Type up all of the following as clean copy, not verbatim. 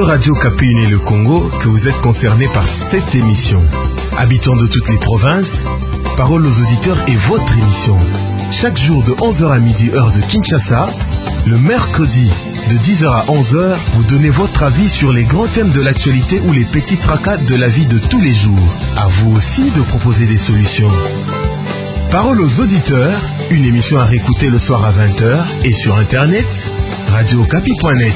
que Radio Okapi et le Congo que vous êtes concernés par cette émission. Habitants de toutes les provinces, Parole aux auditeurs est votre émission. Chaque jour de 11h à midi, heure de Kinshasa, le mercredi de 10h à 11h, vous donnez votre avis sur les grands thèmes de l'actualité ou les petits tracas de la vie de tous les jours. À vous aussi de proposer des solutions. Parole aux auditeurs, une émission à réécouter le soir à 20h et sur internet, radiookapi.net.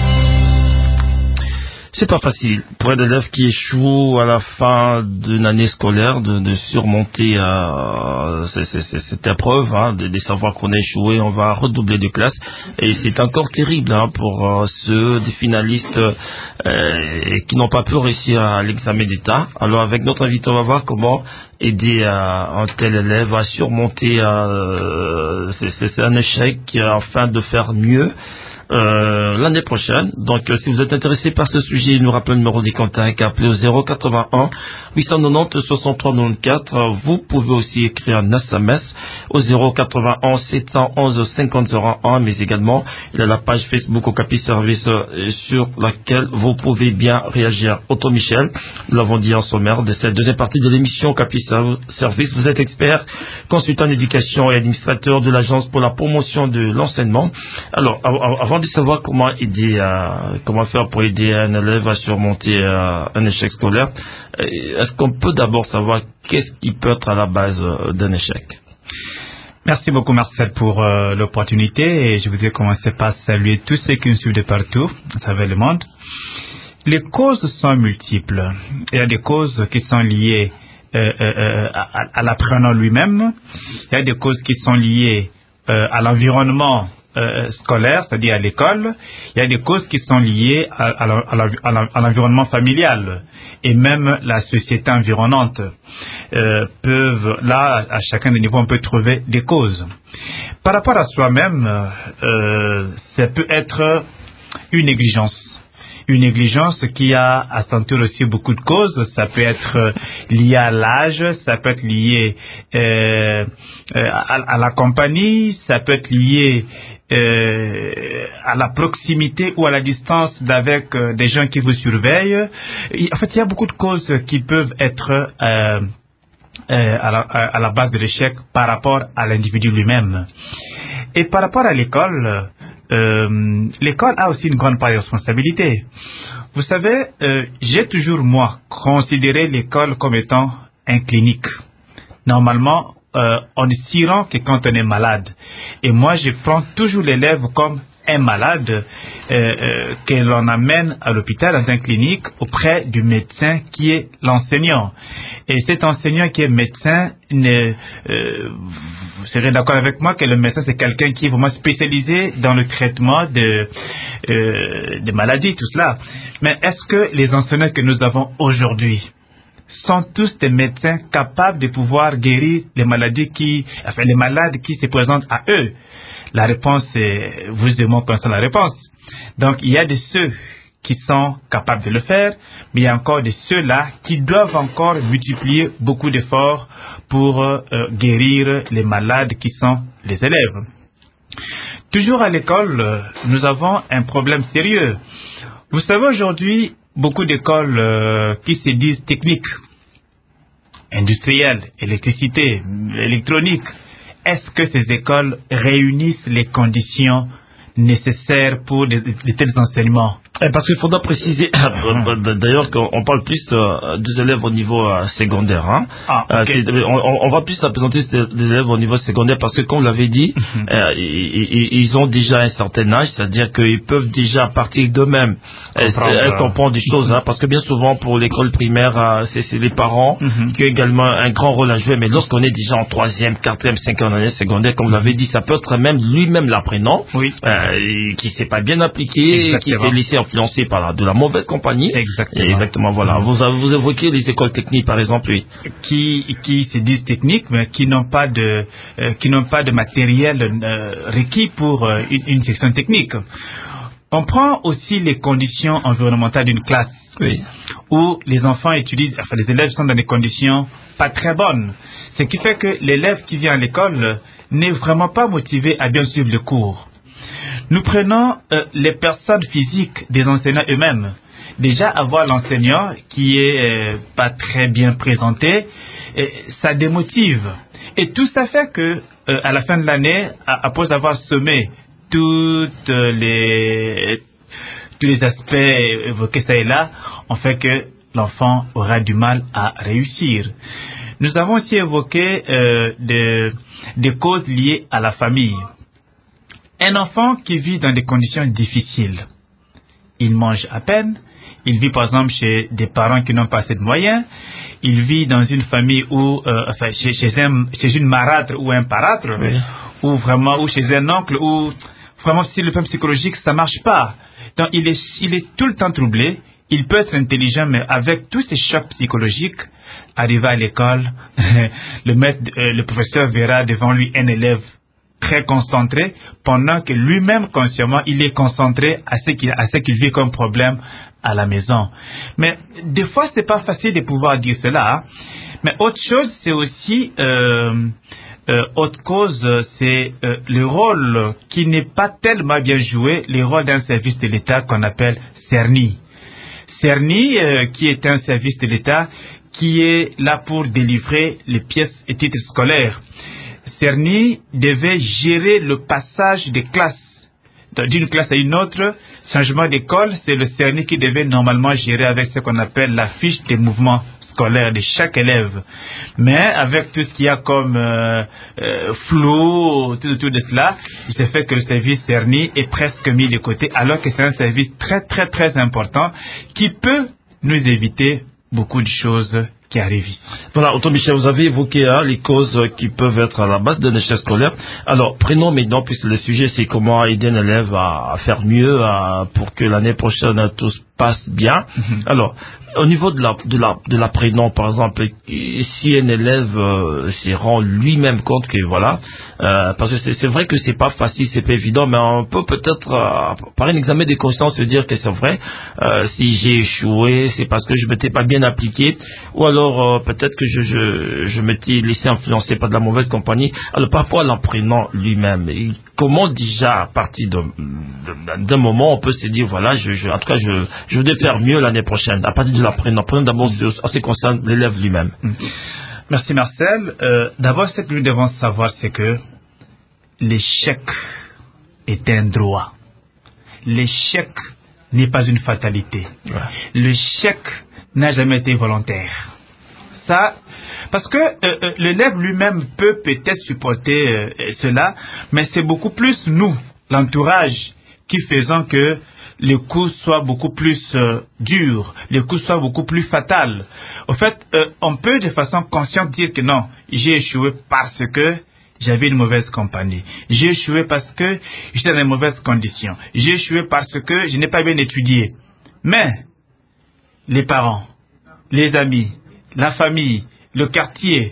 C'est pas facile pour un élève qui échoue à la fin d'une année scolaire de surmonter cette épreuve, de savoir qu'on a échoué, on va redoubler de classe. Et c'est encore terrible pour ceux des finalistes qui n'ont pas pu réussir à l'examen d'État. Alors avec notre invité, on va voir comment aider un tel élève à surmonter c'est un échec afin de faire mieux l'année prochaine. Donc si vous êtes intéressé par ce sujet, nous rappelons le numéro des contacts, appelez au 081 890 63 94. Vous pouvez aussi écrire un SMS au 091 711 50 01, mais également il y a la page Facebook Okapi Service sur laquelle vous pouvez bien réagir. Otto Michel, nous l'avons dit en sommaire de cette deuxième partie de l'émission Okapi Service. Vous êtes expert, consultant en éducation et administrateur de l'Agence pour la promotion de l'enseignement. Alors avant de savoir comment faire pour aider un élève à surmonter un échec scolaire, est-ce qu'on peut d'abord savoir qu'est-ce qui peut être à la base d'un échec? Merci beaucoup Marcel pour l'opportunité, et je voudrais commencer par saluer tous ceux qui nous suivent de partout à travers le monde. Les causes sont multiples. Il y a des causes qui sont liées à l'apprenant lui-même. Il y a des causes qui sont liées à l'environnement scolaire, c'est-à-dire à l'école. Il y a des causes qui sont liées à l'environnement familial, et même la société environnante peuvent, là, à chacun des niveaux, on peut trouver des causes. Par rapport à soi-même, ça peut être une négligence. Une négligence qui a à sentir aussi beaucoup de causes. Ça peut être lié à l'âge, ça peut être lié à la compagnie, ça peut être lié à la proximité ou à la distance d'avec des gens qui vous surveillent. En fait, il y a beaucoup de causes qui peuvent être à la base de l'échec par rapport à l'individu lui-même. Et par rapport à l'école, l'école a aussi une grande part de responsabilité. Vous savez, j'ai toujours, moi, considéré l'école comme étant un clinique. Normalement, on ne s'y rend que quand on est malade. Et moi, je prends toujours l'élève comme un malade que l'on amène à l'hôpital, dans une clinique, auprès du médecin qui est l'enseignant. Et cet enseignant qui est médecin, vous serez d'accord avec moi que le médecin, c'est quelqu'un qui est vraiment spécialisé dans le traitement de maladies, tout cela. Mais est-ce que les enseignants que nous avons aujourd'hui sont tous des médecins capables de pouvoir guérir les maladies les malades qui se présentent à eux? La réponse est, vous et moi connaissons la réponse. Donc, il y a de ceux qui sont capables de le faire, mais il y a encore de ceux-là qui doivent encore multiplier beaucoup d'efforts pour guérir les malades qui sont les élèves. Toujours à l'école, nous avons un problème sérieux. Vous savez, aujourd'hui, beaucoup d'écoles qui se disent techniques, industrielles, électricité, électronique, est-ce que ces écoles réunissent les conditions nécessaires pour de tels enseignements? Parce qu'il faudra préciser, d'ailleurs, qu'on parle plus des élèves au niveau secondaire. Okay. On va plus présenter des élèves au niveau secondaire parce que, comme on l'avait dit, ils ont déjà un certain âge, c'est-à-dire qu'ils peuvent déjà partir d'eux-mêmes comprendre des choses. Parce que bien souvent, pour l'école primaire, c'est les parents qui ont également un grand rôle à jouer. Mais lorsqu'on est déjà en 3e, 4e, 5e année secondaire, comme on l'avait dit, ça peut être même lui-même l'apprenant, qui ne s'est pas bien appliqué, qui s'est laissé influencé par de la mauvaise compagnie. Exactement, voilà. Vous évoquez les écoles techniques, par exemple, oui. Qui se disent techniques, mais qui n'ont pas de matériel requis pour une section technique. On prend aussi les conditions environnementales d'une classe, où les enfants étudient, les élèves sont dans des conditions pas très bonnes. Ce qui fait que l'élève qui vient à l'école n'est vraiment pas motivé à bien suivre le cours. Nous prenons les personnes physiques des enseignants eux-mêmes. déjà avoir l'enseignant qui est pas très bien présenté, ça démotive. Et tout ça fait que à la fin de l'année, après avoir semé tous les aspects évoqués ça et là, on fait que l'enfant aura du mal à réussir. Nous avons aussi évoqué des causes liées à la famille. Un enfant qui vit dans des conditions difficiles, il mange à peine, il vit par exemple chez des parents qui n'ont pas assez de moyens, il vit dans une famille où, chez une marâtre ou un parâtre, oui. ou chez un oncle, où vraiment si le plan psychologique ça marche pas. Donc il est tout le temps troublé, il peut être intelligent, mais avec tous ces chocs psychologiques, arrivé à l'école, le professeur verra devant lui un élève très concentré, pendant que lui-même consciemment il est concentré à ce qu'il vit comme problème à la maison. Mais des fois c'est pas facile de pouvoir dire cela, hein. Mais autre chose, c'est aussi autre cause, c'est le rôle qui n'est pas tellement bien joué, le rôle d'un service de l'État qu'on appelle CERNI. CERNI, qui est un service de l'État qui est là pour délivrer les pièces et titres scolaires. CERNI devait gérer le passage des classes d'une classe à une autre. Changement d'école, c'est le CERNI qui devait normalement gérer avec ce qu'on appelle la fiche des mouvements scolaires de chaque élève. Mais avec tout ce qu'il y a comme flou, tout de cela, il s'est fait que le service CERNI est presque mis de côté, alors que c'est un service très très très important qui peut nous éviter beaucoup de choses qui arrivent ici. Voilà, Otto Michel, vous avez évoqué les causes qui peuvent être à la base d'un échec scolaire. Alors, prenons maintenant, puisque le sujet c'est comment aider un élève à faire mieux pour que l'année prochaine tout se passe bien. Alors, au niveau de l'apprenant, par exemple, si un élève se rend lui-même compte que voilà, parce que c'est vrai que c'est pas facile, c'est pas évident, mais on peut peut-être par un examen de conscience se dire que c'est vrai, si j'ai échoué, c'est parce que je m'étais pas bien appliqué, ou alors peut-être que je m'étais laissé influencer par de la mauvaise compagnie. Alors par rapport à l'apprenant lui-même, comment déjà à partir d'un moment on peut se dire voilà, en tout cas je voudrais faire mieux l'année prochaine à partir de l'apprenant. Prenons d'abord en ce qui concerne l'élève lui-même. Merci Marcel. D'abord, ce que nous devons savoir, c'est que l'échec est un droit. L'échec n'est pas une fatalité. Ouais. L'échec n'a jamais été volontaire. Ça, parce que l'élève lui-même peut peut-être supporter cela, mais c'est beaucoup plus nous, l'entourage, qui faisons que le coup soit beaucoup plus dur, le coup soit beaucoup plus fatal. Au fait, on peut de façon consciente dire que non, j'ai échoué parce que j'avais une mauvaise compagnie. J'ai échoué parce que j'étais dans de mauvaises conditions. J'ai échoué parce que je n'ai pas bien étudié. Mais les parents, les amis, la famille, le quartier,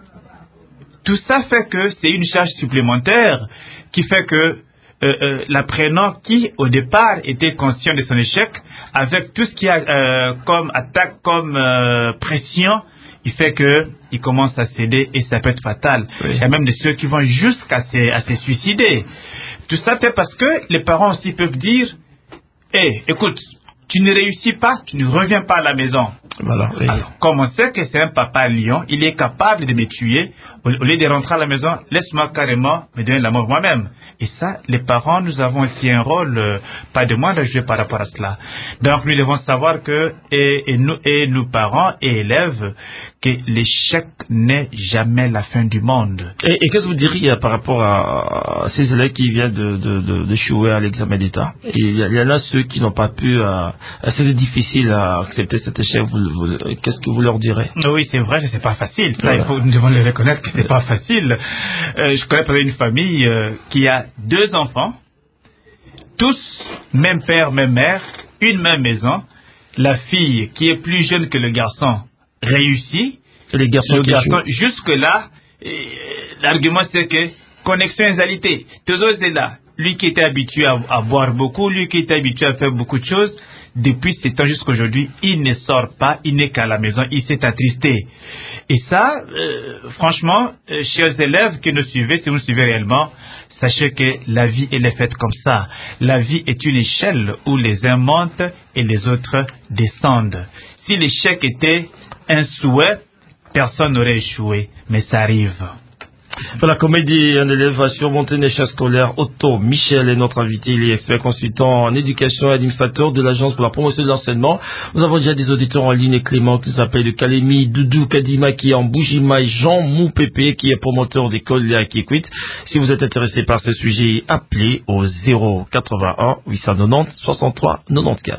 tout ça fait que c'est une charge supplémentaire qui fait que l'apprenant qui, au départ, était conscient de son échec, avec tout ce qu'il y a comme attaque, comme pression, il fait qu'il commence à céder et ça peut être fatal. Oui. Il y a même de ceux qui vont jusqu'à se suicider. Tout ça fait parce que les parents aussi peuvent dire écoute, tu ne réussis pas, tu ne reviens pas à la maison. Voilà, oui. Alors, comme on sait que c'est un papa lion, il est capable de me tuer. Au lieu de rentrer à la maison, laisse-moi carrément me donner la mort moi-même. Et ça, les parents, nous avons aussi un rôle, pas de moins à jouer par rapport à cela. Donc, nous devons savoir que, nous parents et élèves, que l'échec n'est jamais la fin du monde. Et qu'est-ce que vous diriez par rapport à ces élèves qui viennent d'échouer à l'examen d'État? Il y en a ceux qui n'ont pas pu, c'est difficile à accepter cet échec. Qu'est-ce que vous leur direz? Oui, c'est vrai, c'est pas facile. Ça, nous devons le reconnaître que c'est pas facile. Je connais une famille qui a 2 enfants, tous même père, même mère, une même maison. La fille qui est plus jeune que le garçon réussit. Et le garçon jusque-là, l'argument c'est que connexion égalité. Toujours c'est là. Lui qui était habitué à boire beaucoup, lui qui était habitué à faire beaucoup de choses, depuis ce temps jusqu'à aujourd'hui, il ne sort pas, il n'est qu'à la maison, il s'est attristé. Et ça, franchement, chers élèves qui nous suivez, si vous nous suivez réellement, Sachez que la vie, elle est faite comme ça. La vie est une échelle où les uns montent et les autres descendent. Si l'échec était un souhait, personne n'aurait échoué, mais ça arrive. Voilà, comme il dit, un élève va surmonter une échec scolaire. Otto Michel est notre invité. Il est expert consultant en éducation et administrateur de l'Agence pour la promotion de l'enseignement. Nous avons déjà des auditeurs en ligne, Clément qui s'appelle de Kalemi, Doudou Kadima qui est en Bougimaï, Jean Moupépé qui est promoteur d'école Léa Kikwit. Si vous êtes intéressé par ce sujet, appelez au 081 890 63 94.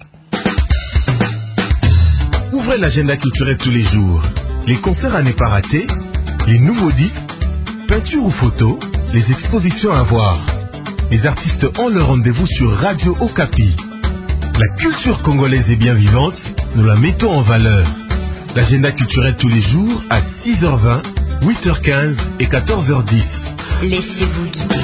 Ouvrez l'agenda culturel tous les jours. Les concerts à ne pas rater, les nouveaux disques, peinture ou photo, les expositions à voir. Les artistes ont leur rendez-vous sur Radio Okapi. La culture congolaise est bien vivante, nous la mettons en valeur. L'agenda culturel tous les jours à 6h20, 8h15 et 14h10. Laissez-vous guider.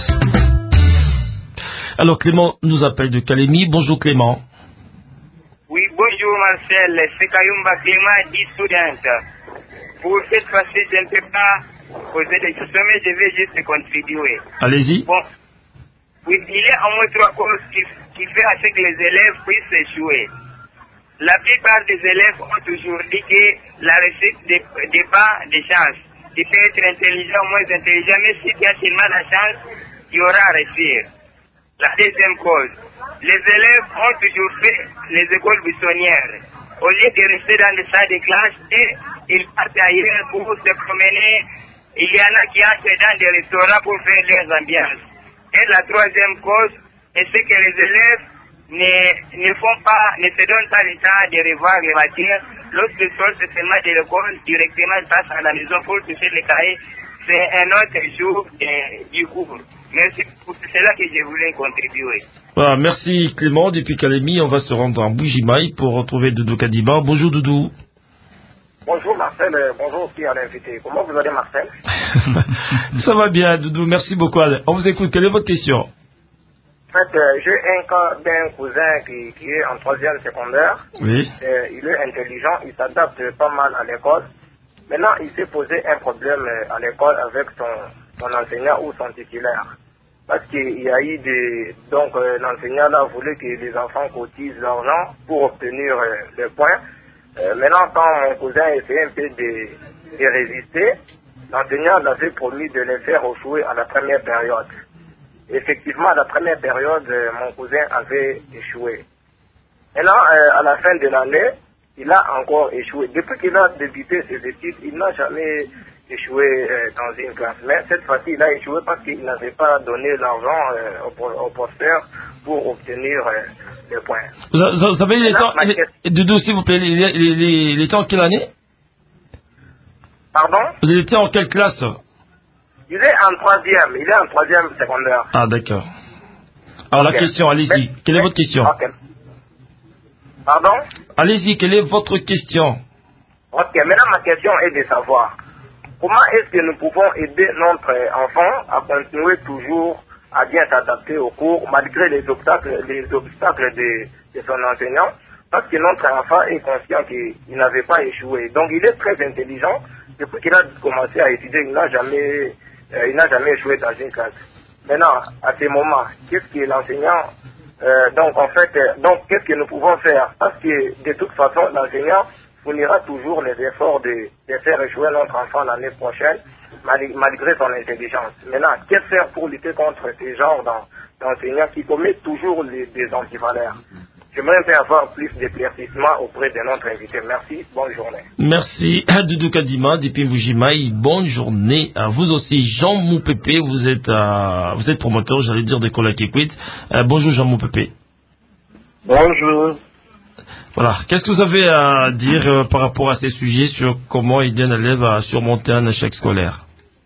Alors Clément nous appelle de Kalemi. Bonjour Clément. Oui, bonjour Marcel, c'est Kayumba Clément, 10 students. Pour cette fois-ci, je ne peux pas poser des questions, mais je vais juste contribuer. Allez-y. Bon, oui, il y a au moins 3 causes qui font à ce que les élèves puissent échouer. La plupart des élèves ont toujours dit que la réussite dépend des chances. Tu peux être intelligent ou moins intelligent, mais si tu as seulement la chance, tu auras à réussir. La deuxième cause, les élèves ont toujours fait les écoles buissonnières. Au lieu de rester dans les salles de classe, ils partent ailleurs pour se promener. Il y en a qui entrent dans des restaurants pour faire leurs ambiances. Et la troisième cause, c'est que les élèves ne se donnent pas le temps de revoir les matières. Lorsqu'ils sortent seulement de l'école, directement ils passent à la maison pour toucher les cahiers. C'est un autre jour du cours. Merci pour cela que je voulais contribuer. Voilà, merci Clément. Depuis Kalemi, on va se rendre en Bougimaï pour retrouver Doudou Kadima. Bonjour Doudou. Bonjour Marcel, bonjour aussi à l'invité. Comment vous allez Marcel? Ça va bien Doudou, merci beaucoup. On vous écoute, quelle est votre question? En fait, j'ai un cas d'un cousin qui est en 3e secondaire. Oui. Il est intelligent, il s'adapte pas mal à l'école. Maintenant, il s'est posé un problème à l'école avec son enseignant ou son titulaire. Parce qu'il y a eu donc l'enseignant là voulait que les enfants cotisent l'argent pour obtenir des points. Maintenant, quand mon cousin essayait un peu de résister, l'enseignant l'avait promis de les faire échouer à la première période. Effectivement, à la première période, mon cousin avait échoué. Maintenant, à la fin de l'année, il a encore échoué. Depuis qu'il a débuté ses études, il n'a jamais échoué dans une classe. Mais cette fois-ci, il a échoué parce qu'il n'avait pas donné l'argent au professeur pour obtenir les points. Vous savez, Doudou, s'il vous plaît, il était en quelle année? Pardon? Vous étiez en quelle classe? Il est en 3e, il est en 3e secondaire. Ah, d'accord. Alors, la question, allez-y. Quelle est votre question? Pardon? Allez-y, quelle est votre question? Ok, maintenant ma question est de savoir comment est-ce que nous pouvons aider notre enfant à continuer toujours à bien s'adapter au cours malgré les obstacles de son enseignant, parce que notre enfant est conscient qu'il n'avait pas échoué. Donc il est très intelligent. Depuis qu'il a commencé à étudier, il n'a jamais échoué dans une classe. Maintenant, à ce moment, qu'est-ce que l'enseignant donc qu'est-ce que nous pouvons faire? Parce que de toute façon, l'enseignant fournira toujours les efforts de faire échouer notre enfant l'année prochaine, malgré son intelligence. Maintenant, qu'est-ce faire pour lutter contre ces genres d'enseignants qui commettent toujours des antivaleurs? J'aimerais bien avoir plus d'éclaircissement auprès de notre invité. Merci, bonne journée. Merci, Doudou Kadima, depuis Bougimaï. Bonne journée à vous aussi. Jean Moupépé, vous êtes promoteur, j'allais dire, d'école à Kikwit. Bonjour Jean Moupépé. Bonjour. Voilà, qu'est-ce que vous avez à dire par rapport à ces sujets sur comment aider un élève à surmonter un échec scolaire?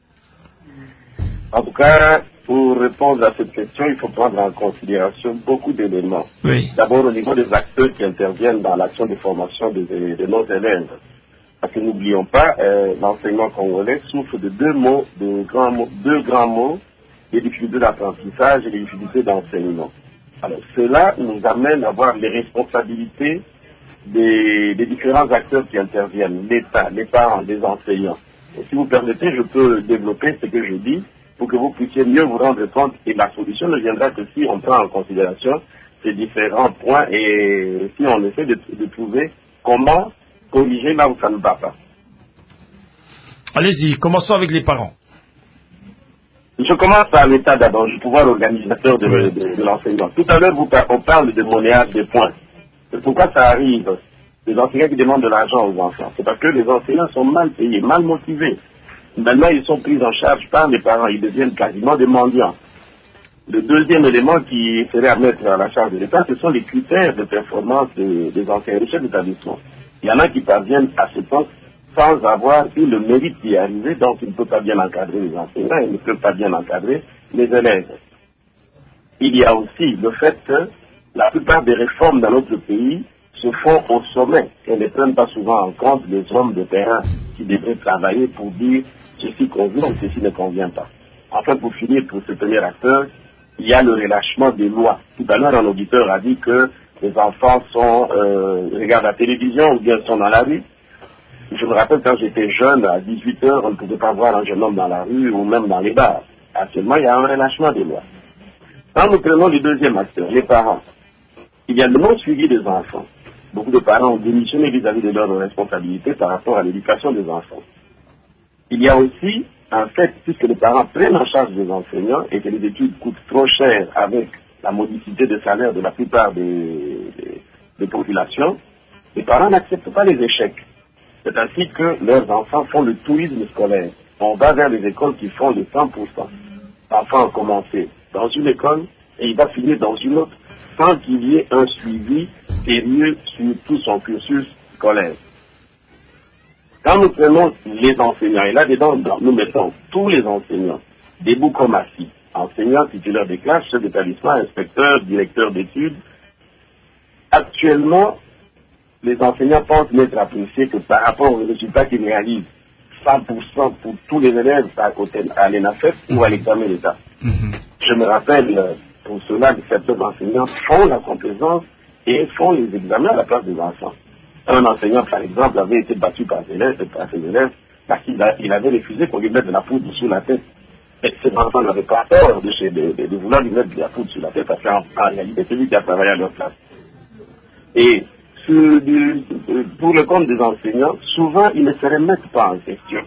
En tout cas, pour répondre à cette question, il faut prendre en considération beaucoup d'éléments. Oui. D'abord, au niveau des acteurs qui interviennent dans l'action de formation de nos élèves. Parce que n'oublions pas, l'enseignement congolais souffre de deux grands mots, les difficultés d'apprentissage et les difficultés d'enseignement. Alors, cela nous amène à voir les responsabilités des différents acteurs qui interviennent, l'État, les parents, les enseignants. Et si vous permettez, je peux développer ce que je dis. pour que vous puissiez mieux vous rendre compte. Et la solution ne viendra que si on prend en considération ces différents points et si on essaie de trouver comment corriger là où ça ne va pas. Allez-y, commençons avec les parents. Je commence par l'État d'abord, le pouvoir organisateur de l'enseignement. Tout à l'heure, on parle de monnayage des points. Pourquoi ça arrive? Les enseignants qui demandent de l'argent aux enfants, c'est parce que les enseignants sont mal payés, mal motivés. Maintenant, ils sont pris en charge par les parents, ils deviennent quasiment des mendiants. Le deuxième élément qui serait à mettre à la charge de l'État, ce sont les critères de performance des enseignants, des chefs d'établissement. Il y en a qui parviennent à ce poste sans avoir eu le mérite d'y arriver, donc ils ne peuvent pas bien encadrer les enseignants, ils ne peuvent pas bien encadrer les élèves. Il y a aussi le fait que la plupart des réformes dans notre pays se font au sommet et ne prennent pas souvent en compte les hommes de terrain qui devraient travailler pour dire ceci convient ou ceci ne convient pas. Enfin, pour finir, pour ce premier acteur, il y a le relâchement des lois. Tout à l'heure, un auditeur a dit que les enfants regardent la télévision ou bien sont dans la rue. Je me rappelle quand j'étais jeune, à 18 h, on ne pouvait pas voir un jeune homme dans la rue ou même dans les bars. Actuellement, il y a un relâchement des lois. Quand nous prenons le deuxième acteur, les parents, il y a le non-suivi des enfants. Beaucoup de parents ont démissionné vis-à-vis de leurs responsabilités par rapport à l'éducation des enfants. Il y a aussi un fait, puisque les parents prennent en charge des enseignants et que les études coûtent trop cher avec la modicité de salaire de la plupart des populations, les parents n'acceptent pas les échecs. C'est ainsi que leurs enfants font le tourisme scolaire. On va vers les écoles qui font le 100%. L'enfant a commencé dans une école et il va finir dans une autre sans qu'il y ait un suivi sérieux sur tout son cursus scolaire. Quand nous prenons les enseignants, et là-dedans, nous mettons tous les enseignants, debout comme assis, enseignants, titulaires des classes, chefs d'établissement, inspecteurs, directeurs d'études. Actuellement, les enseignants pensent n'être appréciés que par rapport aux résultats qu'ils réalisent 100% pour tous les élèves à l'ENAFEP ou à l'examen d'État. Je me rappelle pour cela que certains enseignants font la complaisance et font les examens à la place des enfants. Un enseignant, par exemple, avait été battu par ses élèves parce qu'il avait refusé qu'on lui mette de la poudre sous la tête. Et ces enfants n'avaient pas peur de vouloir lui mettre de la poudre sur la tête parce qu'en réalité, c'est lui qui a travaillé à leur place. Et pour le compte des enseignants, souvent, ils ne se remettent pas en question.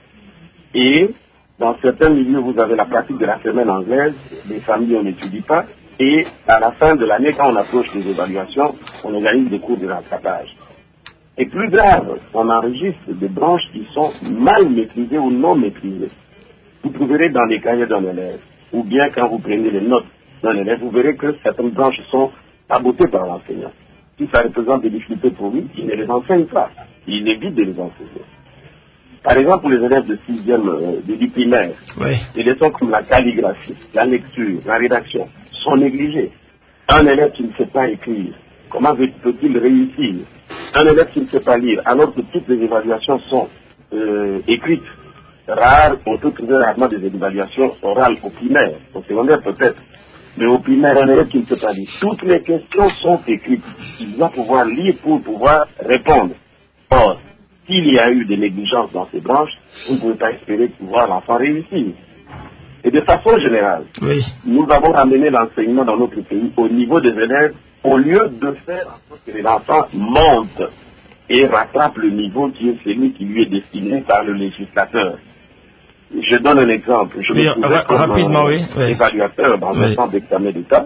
Et dans certains milieux, vous avez la pratique de la semaine anglaise, les familles, on n'étudie pas, et à la fin de l'année, quand on approche les évaluations, on organise des cours de rattrapage. Et plus grave, on enregistre des branches qui sont mal maîtrisées ou non maîtrisées. Vous trouverez dans les cahiers d'un élève, ou bien quand vous prenez les notes d'un élève, vous verrez que certaines branches sont sabotées par l'enseignant. Si ça représente des difficultés pour lui, il ne les enseigne pas. Il évite de les enseigner. Par exemple, pour les élèves de 6e, du primaire, des leçons comme la calligraphie, la lecture, la rédaction sont négligées. Un élève qui ne sait pas écrire, comment peut-il réussir? Un élève qui ne sait pas lire, alors que toutes les évaluations sont écrites, rares, on peut trouver rarement des évaluations orales au primaire, au secondaire peut-être. Mais au primaire, un élève qui ne sait pas lire, toutes les questions sont écrites. Il doit pouvoir lire pour pouvoir répondre. Or, s'il y a eu des négligences dans ces branches, vous ne pouvez pas espérer pouvoir l'enfant réussir. Et de façon générale, nous avons amené l'enseignement dans notre pays au niveau des élèves au lieu de faire en sorte que les enfants montent et rattrapent le niveau qui est celui qui lui est destiné par le législateur. Je donne un exemple. Je me trouvais comme évaluateur dans un centre d'examen d'État.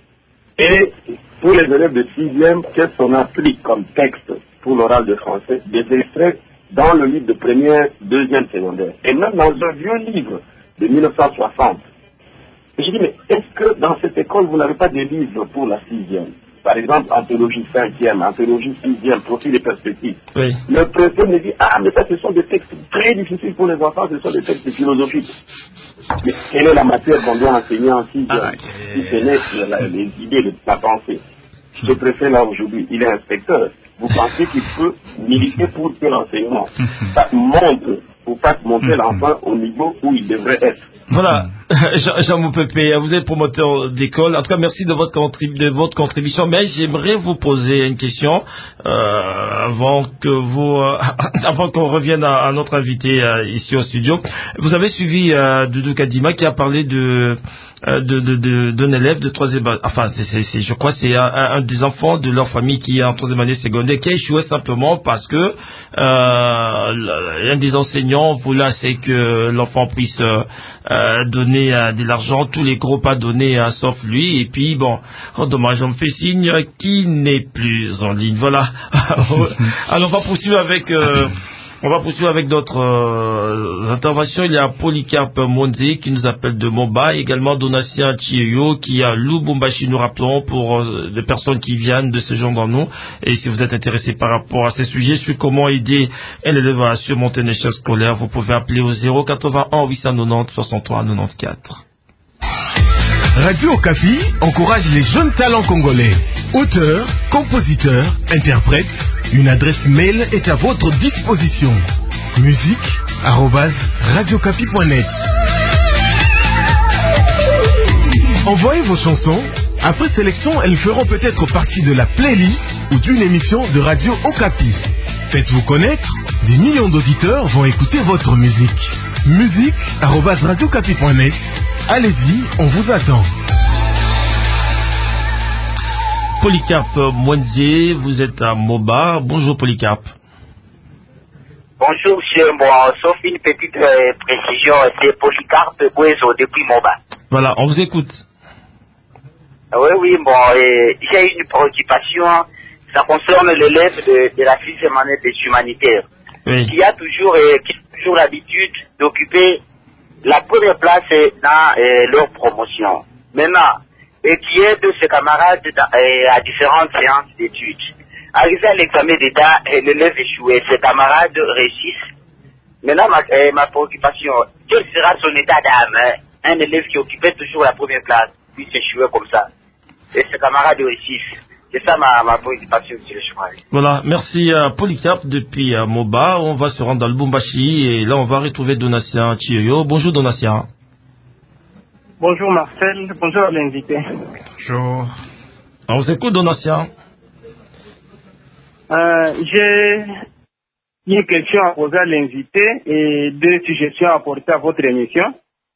Et pour les élèves de 6e, qu'est-ce qu'on applique comme texte pour l'oral de français? Des extraits dans le livre de première, 2e secondaire. Et même dans un vieux livre de 1960. Et je dis, mais est-ce que dans cette école, vous n'avez pas de livres pour la 6e? Par exemple, anthologie 5e, anthologie 6e, profil et perspective. Le préfet me dit, ah, mais ça, ce sont des textes très difficiles pour les enfants, ce sont des textes philosophiques. Mais quelle est la matière qu'on doit enseigner en 6e? Si ce n'est les idées de la pensée. Ce préfet là aujourd'hui, il est inspecteur. Vous pensez qu'il peut militer pour que l'enseignement monte ou fasse monter l'enfant au niveau où il devrait être? Voilà. Jean Moupépé, vous êtes promoteur d'école. En tout cas, merci de votre contribution. Mais j'aimerais vous poser une question avant qu'on revienne à notre invité ici au studio. Vous avez suivi Doudou Kadima qui a parlé d'un élève de troisième année. Enfin, je crois que c'est un des enfants de leur famille qui est en troisième année secondaire qui a échoué simplement parce que un des enseignants voulait c'est que l'enfant puisse donner de l'argent, tous les groupes à donner sauf lui, et puis bon, dommage, on me fait signe qui n'est plus en ligne. Voilà. Alors on va poursuivre avec d'autres interventions. Il y a Polycarpe Monzé qui nous appelle de Moba, également Donatien Chieyo qui a Lubumbashi, nous rappelons, pour des personnes qui viennent de séjour en nous. Et si vous êtes intéressé par rapport à ces sujets sur comment aider un élève à surmonter une échec scolaire, vous pouvez appeler au 081 890 63 94. Radio Okapi encourage les jeunes talents congolais. Auteurs, compositeurs, interprètes, une adresse mail est à votre disposition. musique@radiocapi.net. Envoyez vos chansons. Après sélection, elles feront peut-être partie de la playlist ou d'une émission de Radio Okapi. Faites-vous connaître, des millions d'auditeurs vont écouter votre musique. musique@radiocapi.net. Allez-y, on vous attend. Polycarpe Moinzier, vous êtes à Moba. Bonjour Polycarpe. Bonjour monsieur, bon, sauf une petite précision, c'est Polycarpe Bouezo depuis Moba. Voilà, on vous écoute. Oui, bon, j'ai une préoccupation, ça concerne l'élève de la 6e année des humanitaires, oui, qui a toujours l'habitude d'occuper la première place dans leur promotion. Maintenant, et qui aide ses camarades à différentes séances d'études. Arrivé à l'examen d'État, l'élève échoué, ses camarades réussissent. Maintenant, ma préoccupation, quel sera son état d'âme, un élève qui occupait toujours la première place, puis s'échouer comme ça, et ses camarades réussissent. C'est ça ma préoccupation, monsieur le chemin. Voilà, merci à Polycarpe depuis Moba. On va se rendre dans le Lubumbashi et là on va retrouver Donatien Chieyo. Bonjour Donatien. Bonjour Marcel, bonjour à l'invité. Bonjour. On vous écoute Donatien. J'ai une question à poser à l'invité et 2 suggestions à apporter à votre émission.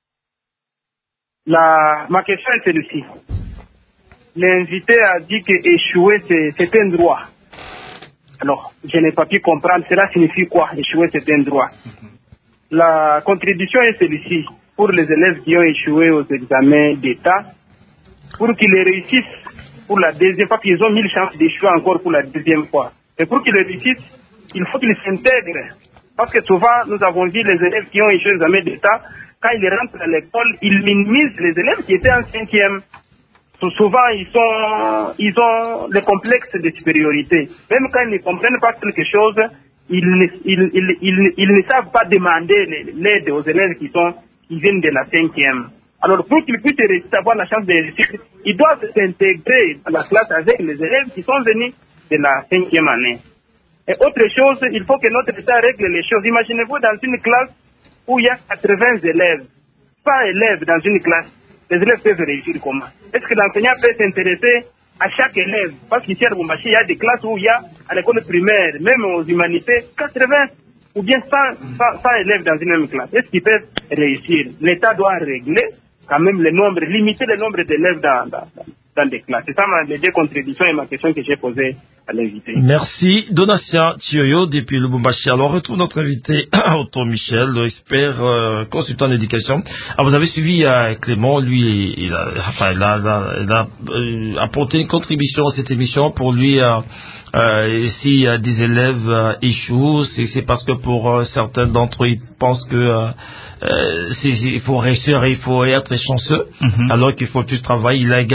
Ma question est celle-ci. L'invité a dit que échouer c'est un droit. Alors, je n'ai pas pu comprendre, cela signifie quoi, échouer c'est un droit. La contribution est celle-ci. Pour les élèves qui ont échoué aux examens d'État, pour qu'ils réussissent pour la deuxième fois, qu'ils ont 1000 chances d'échouer encore pour la deuxième fois. Et pour qu'ils réussissent, il faut qu'ils s'intègrent. Parce que souvent, nous avons vu les élèves qui ont échoué aux examens d'État, quand ils rentrent à l'école, ils minimisent les élèves qui étaient en 5e. Souvent, ils ont le complexe de supériorité. Même quand ils ne comprennent pas quelque chose, ils ne savent pas demander l'aide aux élèves qui viennent de la 5e. Alors, pour qu'ils puissent avoir la chance de réussir, ils doivent s'intégrer à la classe avec les élèves qui sont venus de la 5e année. Et autre chose, il faut que notre État règle les choses. Imaginez-vous dans une classe où il y a 80 élèves, 100 élèves dans une classe. Les élèves peuvent réussir comment? Est-ce que l'enseignant peut s'intéresser à chaque élève? Parce qu'ici à Lubumbashi, il y a des classes où il y a, à l'école primaire, même aux humanités, 80 ou bien 100 élèves dans une même classe. Est-ce qu'ils peuvent réussir? L'État doit régler quand même limiter le nombre d'élèves dans des classes. C'est ça les 2 contributions et ma question que j'ai posée à l'invité. Merci. Donatien Chioyo depuis Lubumbashi. Alors, on retrouve notre invité, Otto Michel, expert consultant en éducation. Alors, vous avez suivi Clément, lui, il a apporté une contribution à cette émission. Pour lui, si des élèves échouent, c'est parce que pour certains d'entre eux, ils pensent que il faut réussir et il faut être chanceux, alors qu'il faut plus travailler. Il a également évoqué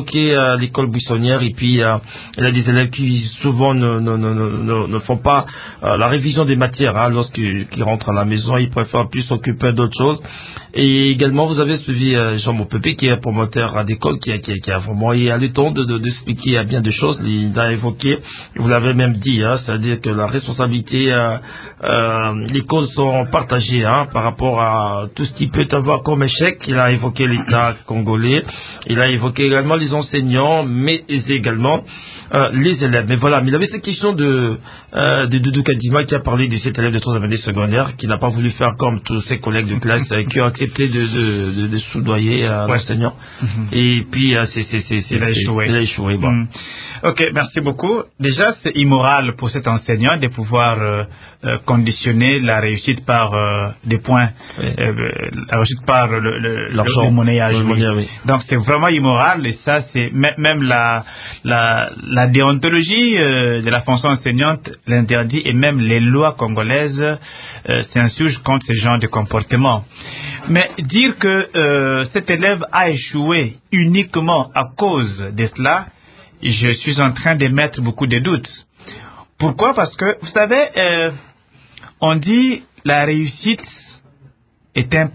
évoqué l'école buissonnière et puis il y a des élèves qui souvent ne font pas la révision des matières lorsqu'ils rentrent à la maison, ils préfèrent plus s'occuper d'autres choses. Et également vous avez suivi Jean Mopépé qui est promoteur d'école qui a vraiment eu le temps d'expliquer à bien de choses. Il a évoqué, vous l'avez même dit, c'est-à-dire que la responsabilité, les causes sont partagées par rapport à tout ce qui peut avoir comme échec. Il a évoqué l'État congolais, il a évoqué également les enseignants, mais également les élèves. Mais voilà, mais il avait cette question de Doudou Kadima qui a parlé de cet élève de 3e année secondaire qui n'a pas voulu faire comme tous ses collègues de classe qui ont accepté de soudoyer l'enseignant. Et puis il a échoué. Bon. Ok, merci beaucoup. Déjà, c'est immoral pour cet enseignant de pouvoir conditionner la réussite par des points, la réussite par le monnayage. Oui. Donc, c'est vraiment immoral et ça, c'est même la déontologie de la fonction enseignante l'interdit et même les lois congolaises s'insurgent contre ce genre de comportement. Mais dire que cet élève a échoué uniquement à cause de cela, je suis en train de mettre beaucoup de doutes. Pourquoi? Parce que, vous savez, on dit la réussite est un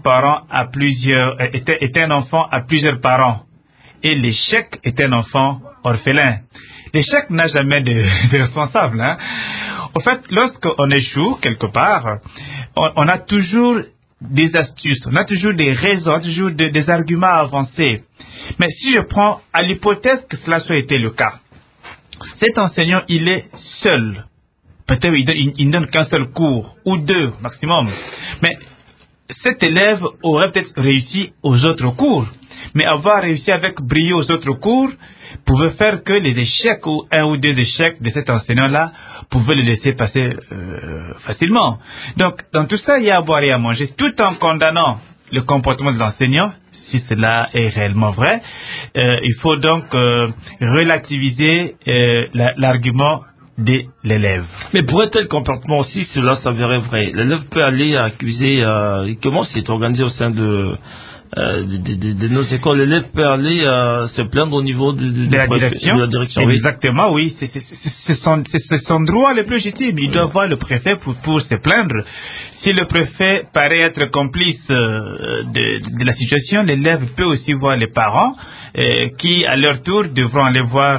enfant à plusieurs parents. Et l'échec est un enfant orphelin. L'échec n'a jamais de responsable. En fait, lorsqu'on échoue quelque part, on a toujours des astuces, on a toujours des raisons, on a toujours des arguments à avancer. Mais si je prends à l'hypothèse que cela soit été le cas, cet enseignant, il est seul. Peut-être il ne donne qu'un seul cours, ou deux maximum. Mais cet élève aurait peut-être réussi aux autres cours. Mais avoir réussi avec brio aux autres cours pouvait faire que les échecs, ou un ou deux échecs de cet enseignant-là, pouvaient le laisser passer facilement. Donc, dans tout ça, il y a à boire et à manger, tout en condamnant le comportement de l'enseignant. Si cela est réellement vrai, il faut donc relativiser l'argument de l'élève. Mais pour un tel comportement aussi, cela s'avérait vrai. L'élève peut aller accuser, comment c'est organisé au sein de nos écoles, l'élève peut aller se plaindre au niveau de la direction. Exactement, oui. C'est son droit le plus légitime. Il doit voir le préfet pour se plaindre. Si le préfet paraît être complice de la situation, l'élève peut aussi voir les parents qui, à leur tour, devront aller voir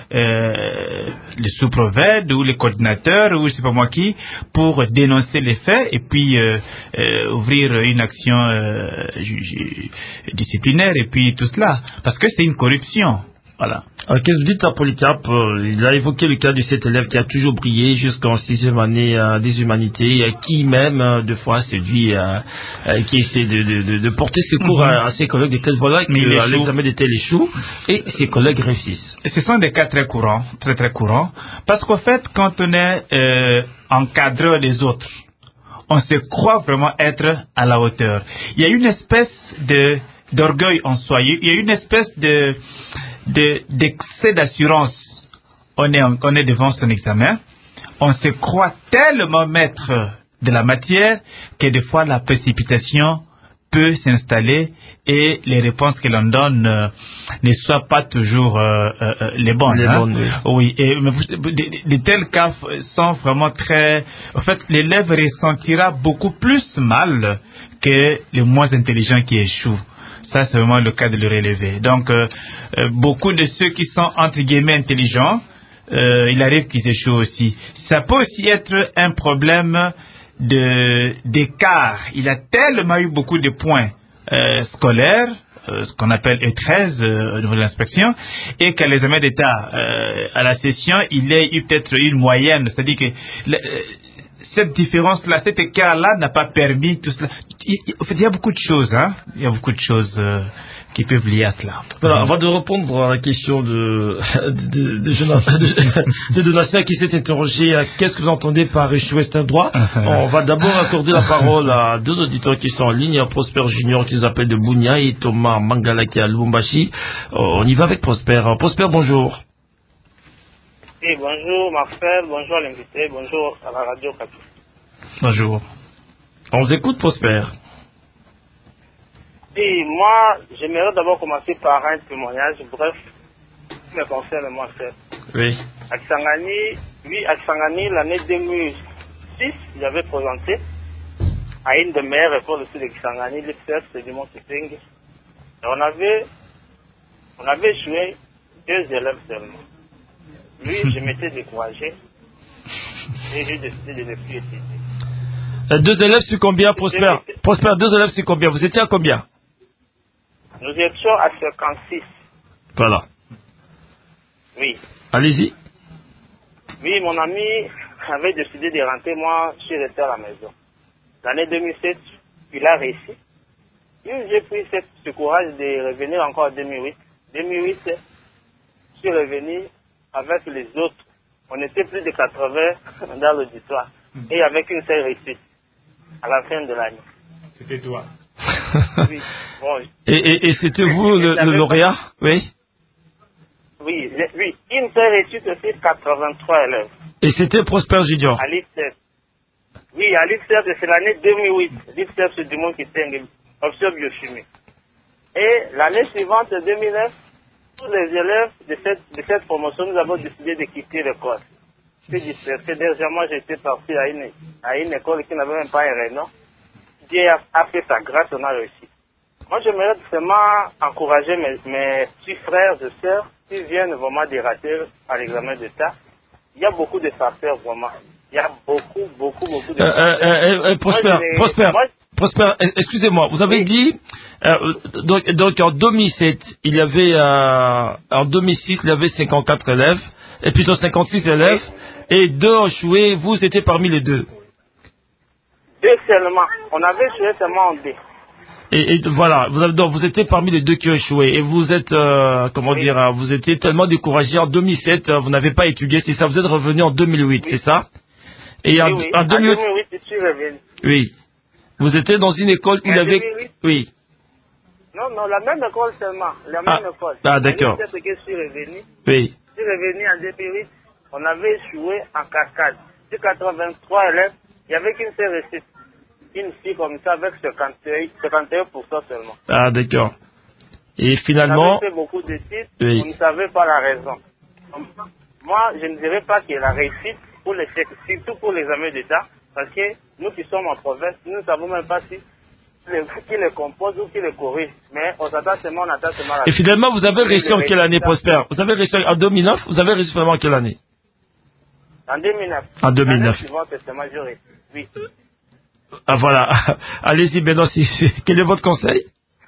le sous-provède ou le coordinateur ou je ne sais pas moi qui pour dénoncer les faits et puis ouvrir une action disciplinaire et puis tout cela. Parce que c'est une corruption. Voilà. Alors, qu'est-ce que vous dites à Polycarpe? Il a évoqué le cas de cet élève qui a toujours brillé jusqu'en 6e année des humanités, qui même, de fois, séduit, qui essaie de porter secours à ses collègues de classe. Voilà, qui à l'examen d'été échoue, et ses collègues réussissent. Et ce sont des cas très courants, très très courants, parce qu'en fait, quand on est encadreur des autres, on se croit vraiment être à la hauteur. Il y a une espèce d'orgueil en soi, il y a une espèce d'excès d'assurance. On est devant son examen, on se croit tellement maître de la matière que des fois la précipitation peut s'installer et les réponses que l'on donne ne soient pas toujours les bonnes. Oui, et de tels cas sont vraiment très... En fait, l'élève ressentira beaucoup plus mal que les moins intelligents qui échouent. Ça, c'est vraiment le cas de le relever. Donc, beaucoup de ceux qui sont, entre guillemets, intelligents, il arrive qu'ils échouent aussi. Ça peut aussi être un problème d'écart. Il a tellement eu beaucoup de points scolaires, ce qu'on appelle E13 au niveau de l'inspection, et qu'à l'examen d'État, à la session, il a eu peut-être une moyenne. C'est-à-dire que cette différence-là, cet écart-là n'a pas permis tout cela. Il y a beaucoup de choses, il y a beaucoup de choses qui peuvent lier à cela. Voilà, avant de répondre à la question de Donatien qui s'est interrogé qu'est-ce que vous entendez par échouer, c'est un droit. On va d'abord accorder la parole à deux auditeurs qui sont en ligne, Prosper Junior qui nous appelle de Bunia et Thomas Mangala qui est à Lubumbashi. On y va avec Prosper. Prosper, bonjour. Oui, bonjour Marcel, bonjour à l'invité, bonjour à la radio Kapi. Bonjour. On vous écoute, Prosper. Oui, moi, j'aimerais d'abord commencer par un témoignage bref me concerne moi seul. Oui. À Kisangani, l'année 2006, j'avais présenté à une de mes écoles aussi de Kisangani, l'IPSEF du Mont Kiping. Et on avait joué 2 élèves seulement. Lui, je m'étais découragé et j'ai décidé de ne plus étudier. 2 élèves sur combien, Prosper? Prosper, 2 élèves sur combien? Vous étiez à combien? Nous étions à 56. Voilà. Oui. Allez-y. Oui, mon ami avait décidé de rentrer, moi, je suis resté à la maison. L'année 2007, il a réussi. Et j'ai pris ce courage de revenir encore en 2008. 2008, je suis revenu avec les autres. On était plus de 80 dans l'auditoire. Et avec une seule réussite à la fin de l'année. C'était toi. Oui. Bon, et c'était vous le lauréat? Oui. Oui, une seule réussite aussi, 83 élèves. Et c'était Prosper Junior? À l'IPSEF. Oui, à l'IPSEF, c'est l'année 2008. L'IPSEF, c'est du monde qui tient option biochimie. Et l'année suivante, 2009, tous les élèves de cette promotion, nous avons décidé de quitter l'école. C'est dispersé. Déjà, moi, j'étais parti à une école qui n'avait même pas un renom. Dieu a fait sa grâce, on a réussi. Moi, j'aimerais vraiment encourager mes petits frères et sœurs qui viennent vraiment de rater à l'examen d'État. Il y a beaucoup de facteurs, vraiment. Il y a beaucoup de facteurs. Prosper, excusez-moi, vous avez dit, donc en 2007, il y avait, en 2006, il y avait 54 élèves, et plutôt 56 élèves, et 2 ont échoué, vous étiez parmi les 2. 2 seulement. On avait échoué seulement en 2. Et voilà, vous étiez parmi les 2 qui ont échoué, et vous êtes, vous étiez tellement découragé en 2007, vous n'avez pas étudié, c'est ça, vous êtes revenu en 2008, c'est ça? Et en 2008, je suis revenu. Oui. Vous étiez dans une école où il y avait... Oui. Non, la même école seulement. La même école. Ah, d'accord. C'est que je suis revenu. Oui. Je suis revenu en 2008. On avait échoué en cascade. Sur 83 élèves, il n'y avait qu'une seule réussite. Une fille comme ça avec 51% seulement. Ah, d'accord. Et finalement... On avait fait beaucoup d'études. Oui. On ne savait pas la raison. Moi, je ne dirais pas que la réussite, surtout pour les examens d'État, parce que nous qui sommes en province, nous ne savons même pas qui les compose ou qui les corrige. Mais on attend seulement la... Et finalement, vous avez réussi en quelle année, Prosper? Vous avez réussi en 2009? Vous avez réussi vraiment en quelle année? En 2009. En 2009. L'année suivante, c'est majoré. Oui. Ah, voilà. Allez-y, maintenant, quel est votre conseil?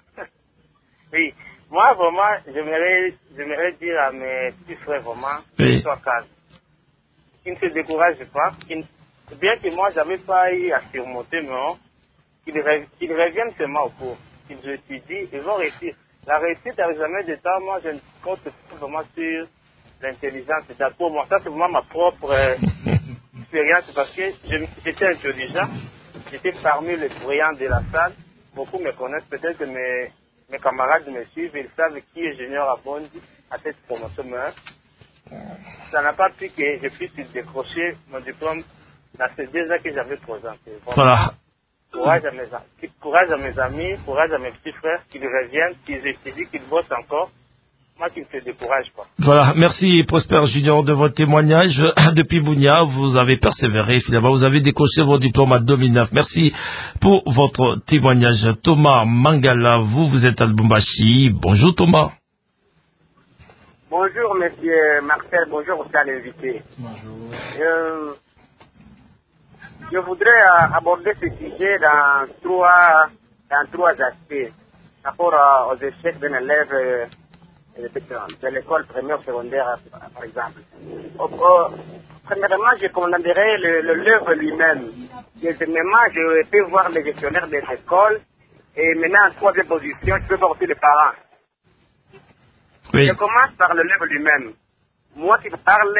Oui. Moi, vraiment, j'aimerais dire à mes petits frères, vraiment, qu'ils soient calmes. Qu'ils ne se découragent pas. Bien que moi, je n'avais pas eu à surmonter, mais qu'ils reviennent seulement au cours. Qu'ils étudient, ils vont réussir. La réussite à l'examen d'État, moi, je ne compte pas vraiment sur l'intelligence. C'est pour moi, ça, c'est vraiment ma propre expérience, parce que j'étais intelligent. J'étais parmi les brillants de la salle. Beaucoup me connaissent. Peut-être que mes camarades me suivent. Ils savent qui est Junior Abondi à cette promotion. Mais ça n'a pas pu que je puisse décrocher mon diplôme dans ces 2 ans que j'avais présenté. Voilà. Courage à mes amis, courage à mes petits frères, qu'ils reviennent, qu'ils étudient, qu'ils bossent encore. Moi qui ne se décourage pas. Voilà, merci Prosper Junior de votre témoignage. Depuis Bunia, vous avez persévéré, finalement, vous avez décoché votre diplôme en 2009. Merci pour votre témoignage. Thomas Mangala, vous êtes à Lubumbashi. Bonjour Thomas. Bonjour monsieur Marcel, bonjour aussi à l'invité. Bonjour. Je voudrais aborder ce sujet dans trois aspects. Par rapport aux échecs d'un élève de l'école primaire secondaire, par exemple. Premièrement, je condamnerais l'œuvre lui-même. Deuxièmement, je peux voir les gestionnaires des écoles. Et maintenant, en troisième position, je peux voir aussi les parents. Oui. Je commence par l'œuvre lui-même. Moi qui parle,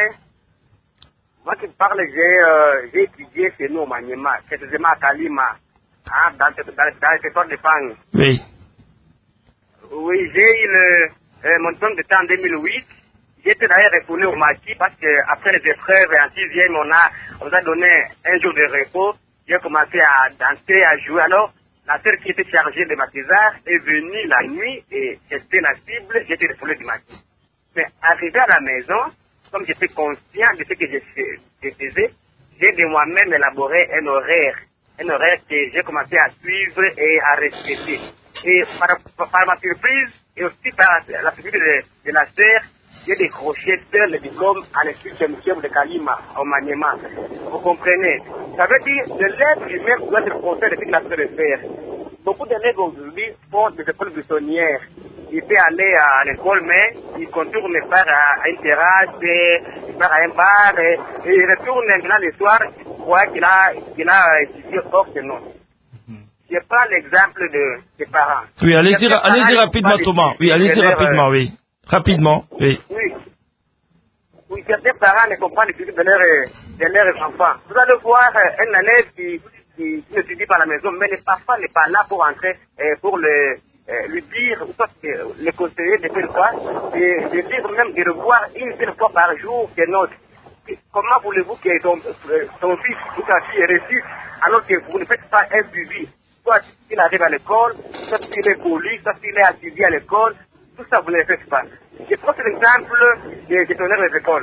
j'ai étudié chez nous au Maniema, précisément à Kalima, hein, dans le secteur de Pang. Oui. Oui, j'ai eu mon diplôme de temps en 2008. J'étais d'ailleurs retourné au Maki parce qu'après les épreuves en 6e, on nous a donné un jour de repos. J'ai commencé à danser, à jouer. Alors, la sœur qui était chargée de maquisage est venue la nuit et c'était la cible. J'étais retourné du Maki. Mais arrivé à la maison, comme j'étais conscient de ce que je faisais, j'ai de moi-même élaboré un horaire que j'ai commencé à suivre et à respecter. Et par ma surprise, et aussi par la surprise de la sœur, j'ai décroché seul le diplôme à l'Institut de Kalima, au Maniema. Vous comprenez? Ça veut dire que l'être humain doit être conscient de ce qu'il a besoin de faire. Beaucoup d'élèves aujourd'hui font des écoles buissonnières. Il peut aller à l'école, mais il contourne par une terrasse, par un bar, et il retourne maintenant le soir, il croit qu'il a étudié hors de nous. Je prends l'exemple des parents. Oui, allez-y rapidement, Thomas. Oui, allez-y rapidement, oui. Rapidement, oui. Oui, certains parents ne comprennent les études de leurs enfants. Vous allez voir un élève qui n'étudie pas à la maison, mais le papa n'est pas là pour entrer, pour lui dire, ou soit le conseiller de faire quoi, de dire même de revoir une seule fois par jour que notre. Comment voulez-vous que ton fils ou ta fille réussisse alors que vous ne faites pas un suivi? Soit s'il arrive à l'école, soit s'il est poli, soit s'il est assidu à l'école, tout ça vous ne le faites pas. Je prends l'exemple des gestionnaires des écoles.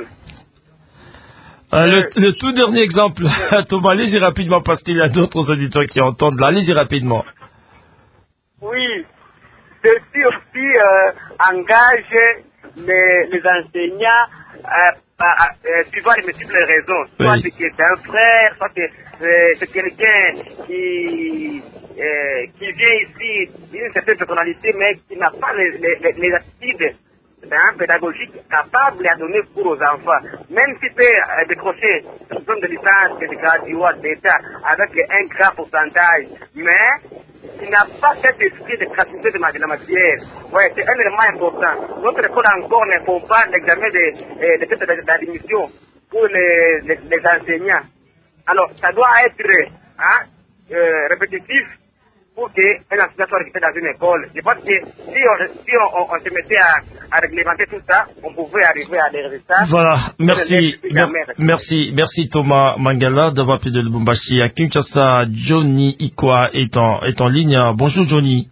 Le tout dernier exemple, Thomas, allez-y rapidement parce qu'il y a d'autres auditeurs qui entendent là. Allez-y rapidement. Oui, ceci aussi engage les enseignants suivant les multiples raisons. Soit oui. C'est un frère, soit c'est quelqu'un qui vient ici d'une certaine personnalité, mais qui n'a pas les attitudes pédagogiques capables à donner cours aux enfants. Même s'il peut décrocher une zone de licence, de graduat, d'État, avec un grand pourcentage, mais il n'a pas cet esprit de gratuité de la matière. Ouais, c'est un élément important. Notre école encore ne font pas l'examen de tests d'admission pour les enseignants. Alors, ça doit être répétitif pour qu'un enseignant soit recruté dans une école. Je pense que si on se mettait à réglementer tout ça, on pouvait arriver à des résultats. Voilà, merci Thomas Mangala d'avoir appelé de Lubumbashi à Kinshasa. Johnny Ikwa est en ligne. Bonjour Johnny.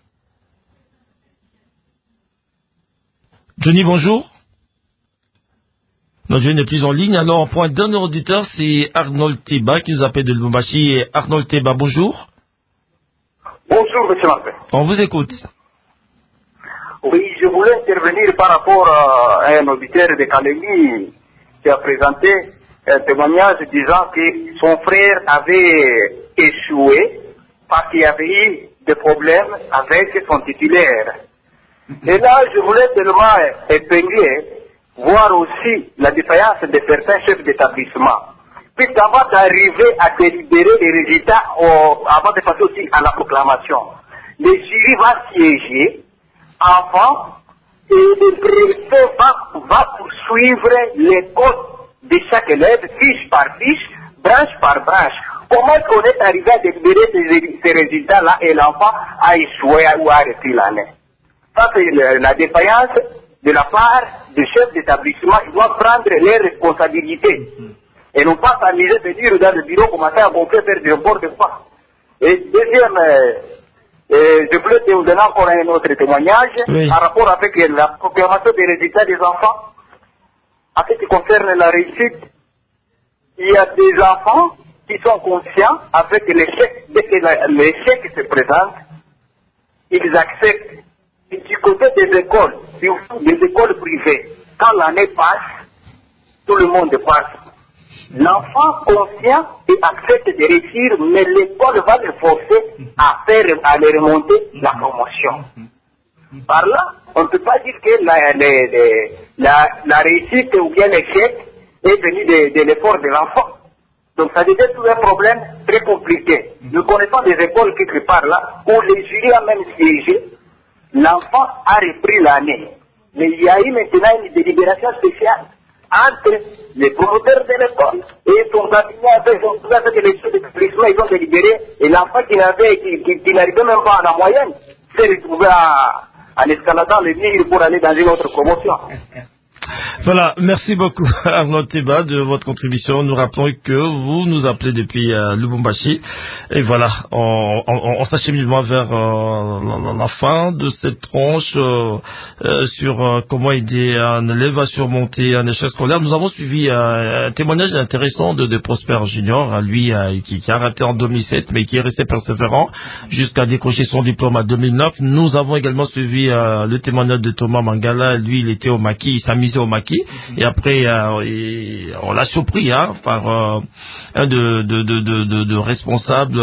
Johnny, bonjour. Non, Johnny n'est plus en ligne. Alors on prend un dernier auditeur, c'est Arnold Teba qui nous appelle de Lubumbashi. Arnold Teba, bonjour. Bonjour, monsieur Martin. On vous écoute. Oui, je voulais intervenir par rapport à un auditeur de Kalemi qui a présenté un témoignage disant que son frère avait échoué parce qu'il y avait eu des problèmes avec son titulaire. Et là, je voulais tellement épingler, voir aussi la défaillance de certains chefs d'établissement. Puisqu'avant d'arriver à délibérer les résultats, avant de passer aussi à la proclamation, le jury va siéger avant et le préfet va poursuivre les codes de chaque élève, fiche par fiche, branche par branche. Comment est-ce qu'on est arrivé à délibérer ces résultats-là et l'enfant a échoué ou a arrêté l'année? Ça, c'est la défaillance de la part du chef d'établissement. Il doit prendre les responsabilités. Et non pas s'amuser de dire dans le bureau, commencer à gonfler, faire du n'importe quoi. Et deuxième, je voulais te donner encore un autre témoignage par rapport avec la proclamation des résultats des enfants. En ce qui concerne la réussite, il y a des enfants qui sont conscients avec l'échec, dès que l'échec se présente, ils acceptent. Et du côté des écoles privées, quand l'année passe, tout le monde passe. L'enfant conscient et accepte de réussir, mais l'école va le forcer à aller remonter la promotion. Par là, on ne peut pas dire que la réussite ou bien l'échec est venu de l'effort de l'enfant. Donc ça devient tout un problème très compliqué. Nous connaissons des écoles quelque part là, où les jurys ont même siégé, l'enfant a repris l'année. Mais il y a eu maintenant une délibération spéciale entre les promoteurs de l'école et son cabinet avec les chefs d'établissement, ils ont délibéré, et l'enfant qui n'arrivait même pas à la moyenne s'est retrouvé en escaladant le mur pour aller dans une autre promotion. Voilà, merci beaucoup Arnold Teba de votre contribution. Nous rappelons que vous nous appelez depuis Lubumbashi. Et voilà, on s'achemine vers la fin de cette tranche sur comment aider un élève à surmonter un échec scolaire. Nous avons suivi un témoignage intéressant de Prosper Junior, lui qui a raté en 2007, mais qui est resté persévérant jusqu'à décrocher son diplôme en 2009. Nous avons également suivi le témoignage de Thomas Mangala. Lui, il était au maquis, il s'amusait au maquis, et après on l'a surpris par un de responsables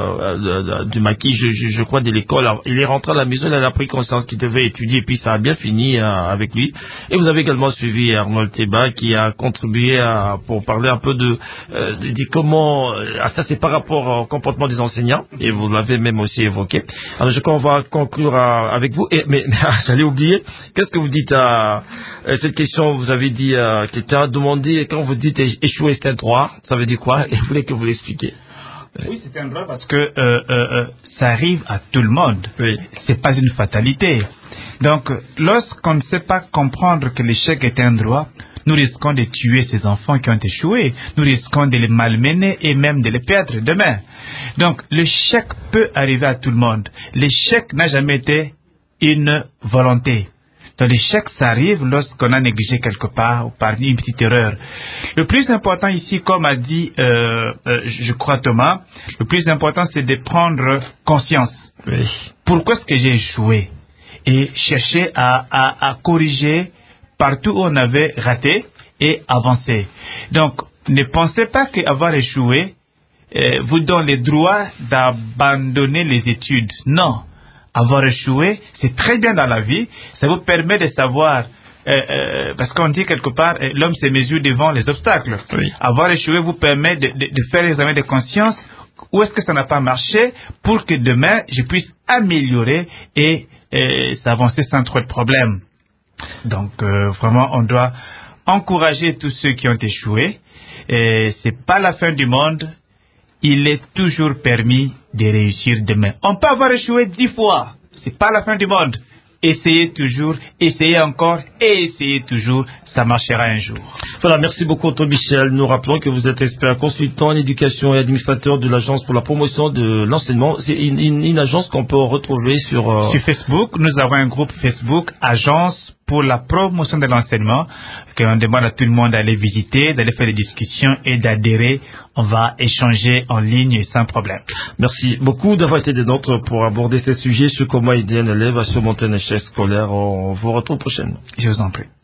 du maquis, je crois, de l'école. Alors, il est rentré à la maison, il a pris conscience qu'il devait étudier, et puis ça a bien fini avec lui. Et vous avez également suivi Arnold Teba qui a contribué pour parler un peu de comment ça c'est par rapport au comportement des enseignants, et vous l'avez même aussi évoqué. Alors je crois qu'on va conclure avec vous. Mais j'allais oublier, qu'est-ce que vous dites à cette question? Vous avez dit quelqu'un a demandé, quand vous dites échouer c'est un droit, ça veut dire quoi? Et vous voulez que vous l'expliquiez? Oui, c'est un droit parce que ça arrive à tout le monde. Oui. C'est pas une fatalité. Donc, lorsqu'on ne sait pas comprendre que l'échec est un droit, nous risquons de tuer ces enfants qui ont échoué. Nous risquons de les malmener et même de les perdre demain. Donc, l'échec peut arriver à tout le monde. L'échec n'a jamais été une volonté. Donc, l'échec, ça arrive lorsqu'on a négligé quelque part ou par une petite erreur. Le plus important ici, comme a dit, je crois Thomas, le plus important, c'est de prendre conscience. Oui. Pourquoi est-ce que j'ai échoué? Et chercher à corriger partout où on avait raté et avancer. Donc, ne pensez pas qu'avoir échoué vous donne le droit d'abandonner les études. Non. Avoir échoué, c'est très bien dans la vie. Ça vous permet de savoir, parce qu'on dit quelque part, l'homme se mesure devant les obstacles. Oui. Avoir échoué vous permet de faire l'examen de conscience. Où est-ce que ça n'a pas marché pour que demain, je puisse améliorer et s'avancer sans trop de problèmes. Donc, vraiment, on doit encourager tous ceux qui ont échoué. C'est pas la fin du monde. Il est toujours permis de réussir demain. On peut avoir échoué 10 fois. C'est pas la fin du monde. Essayez toujours, essayez encore et essayez toujours. Ça marchera un jour. Voilà, merci beaucoup, Antoine Michel. Nous rappelons que vous êtes expert consultant en éducation et administrateur de l'Agence pour la promotion de l'enseignement. C'est une agence qu'on peut retrouver sur Facebook. Nous avons un groupe Facebook, Agence pour la promotion de l'enseignement, qu'on demande à tout le monde d'aller visiter, d'aller faire des discussions et d'adhérer. On va échanger en ligne sans problème. Merci beaucoup d'avoir été des nôtres pour aborder ces sujets sur comment aider un élève à surmonter un échec scolaire. On vous retrouve prochainement. Je vous en prie.